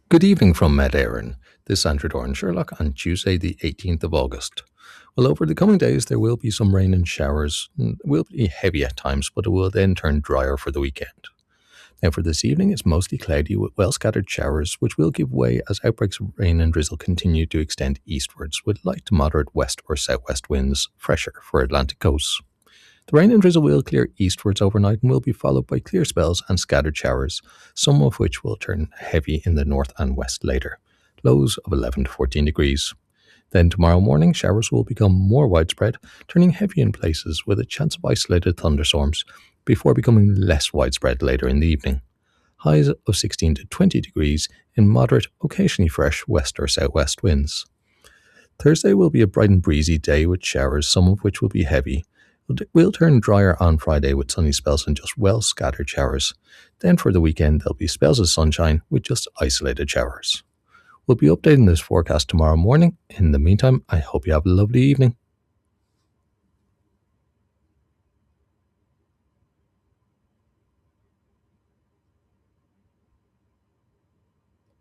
Good evening from Med Éireann. This is Andrew Doran Sherlock on Tuesday, the 18th of August. Well, over the coming days, there will be some rain and showers. It will be heavy at times, but it will then turn drier for the weekend. Now, for this evening, it's mostly cloudy with well scattered showers, which will give way as outbreaks of rain and drizzle continue to extend eastwards, with light to moderate west or southwest winds, fresher for Atlantic coasts. The rain and drizzle will clear eastwards overnight and will be followed by clear spells and scattered showers, some of which will turn heavy in the north and west later. Lows of 11 to 14 degrees. Then tomorrow morning, showers will become more widespread, turning heavy in places with a chance of isolated thunderstorms, before becoming less widespread later in the evening. Highs of 16 to 20 degrees in moderate, occasionally fresh west or southwest winds. Thursday will be a bright and breezy day with showers, some of which will be heavy. It will turn drier on Friday with sunny spells and just well scattered showers. Then for the weekend, there'll be spells of sunshine with just isolated showers. We'll be updating this forecast tomorrow morning. In the meantime, I hope you have a lovely evening.